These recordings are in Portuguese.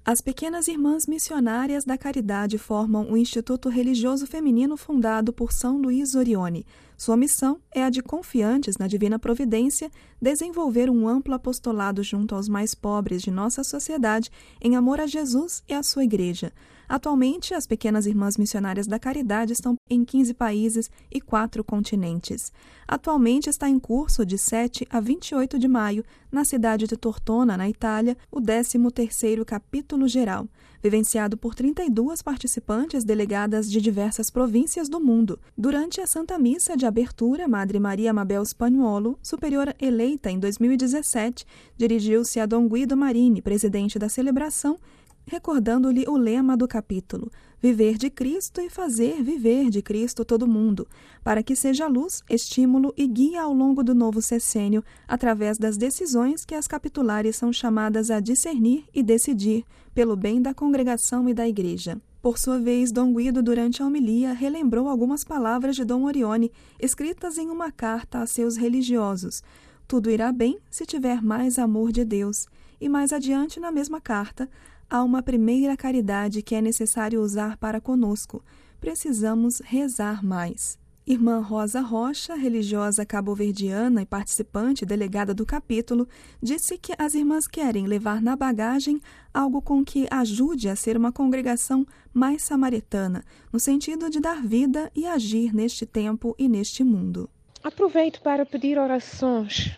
As Pequenas Irmãs Missionárias da Caridade formam um instituto religioso feminino fundado por São Luís Orione. Sua missão é a de, confiantes na divina providência, desenvolver um amplo apostolado junto aos mais pobres de nossa sociedade em amor a Jesus e à sua Igreja. Atualmente, as Pequenas Irmãs Missionárias da Caridade estão em 15 países e 4 continentes. Atualmente está em curso de 7 a 28 de maio, na cidade de Tortona, na Itália, o 13º Capítulo Geral, vivenciado por 32 participantes delegadas de diversas províncias do mundo. Durante a Santa Missa de abertura, Madre Maria Mabel Spagnuolo, superiora eleita em 2017, dirigiu-se a Dom Guido Marini, presidente da celebração, recordando-lhe o lema do capítulo: viver de Cristo e fazer viver de Cristo todo mundo, para que seja luz, estímulo e guia ao longo do novo sessênio, através das decisões que as capitulares são chamadas a discernir e decidir, pelo bem da congregação e da Igreja. Por sua vez, Dom Guido, durante a homilia, relembrou algumas palavras de Dom Orione, escritas em uma carta a seus religiosos: tudo irá bem se tiver mais amor de Deus. E mais adiante, na mesma carta, há uma primeira caridade que é necessário usar para conosco. Precisamos rezar mais. Irmã Rosa Rocha, religiosa cabo-verdiana e participante delegada do capítulo, disse que as irmãs querem levar na bagagem algo com que ajude a ser uma congregação mais samaritana, no sentido de dar vida e agir neste tempo e neste mundo. Aproveito para pedir orações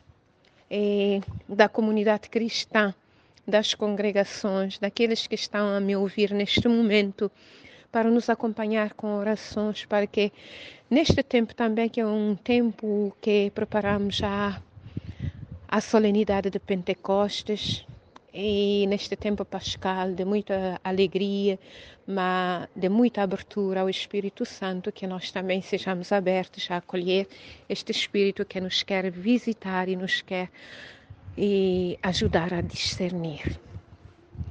da comunidade cristã, das congregações, daqueles que estão a me ouvir neste momento, para nos acompanhar com orações, para que neste tempo também, que é um tempo que preparamos já a solenidade de Pentecostes, e neste tempo pascal de muita alegria, mas de muita abertura ao Espírito Santo, que nós também sejamos abertos a acolher este Espírito que nos quer visitar e nos quer ajudar a discernir.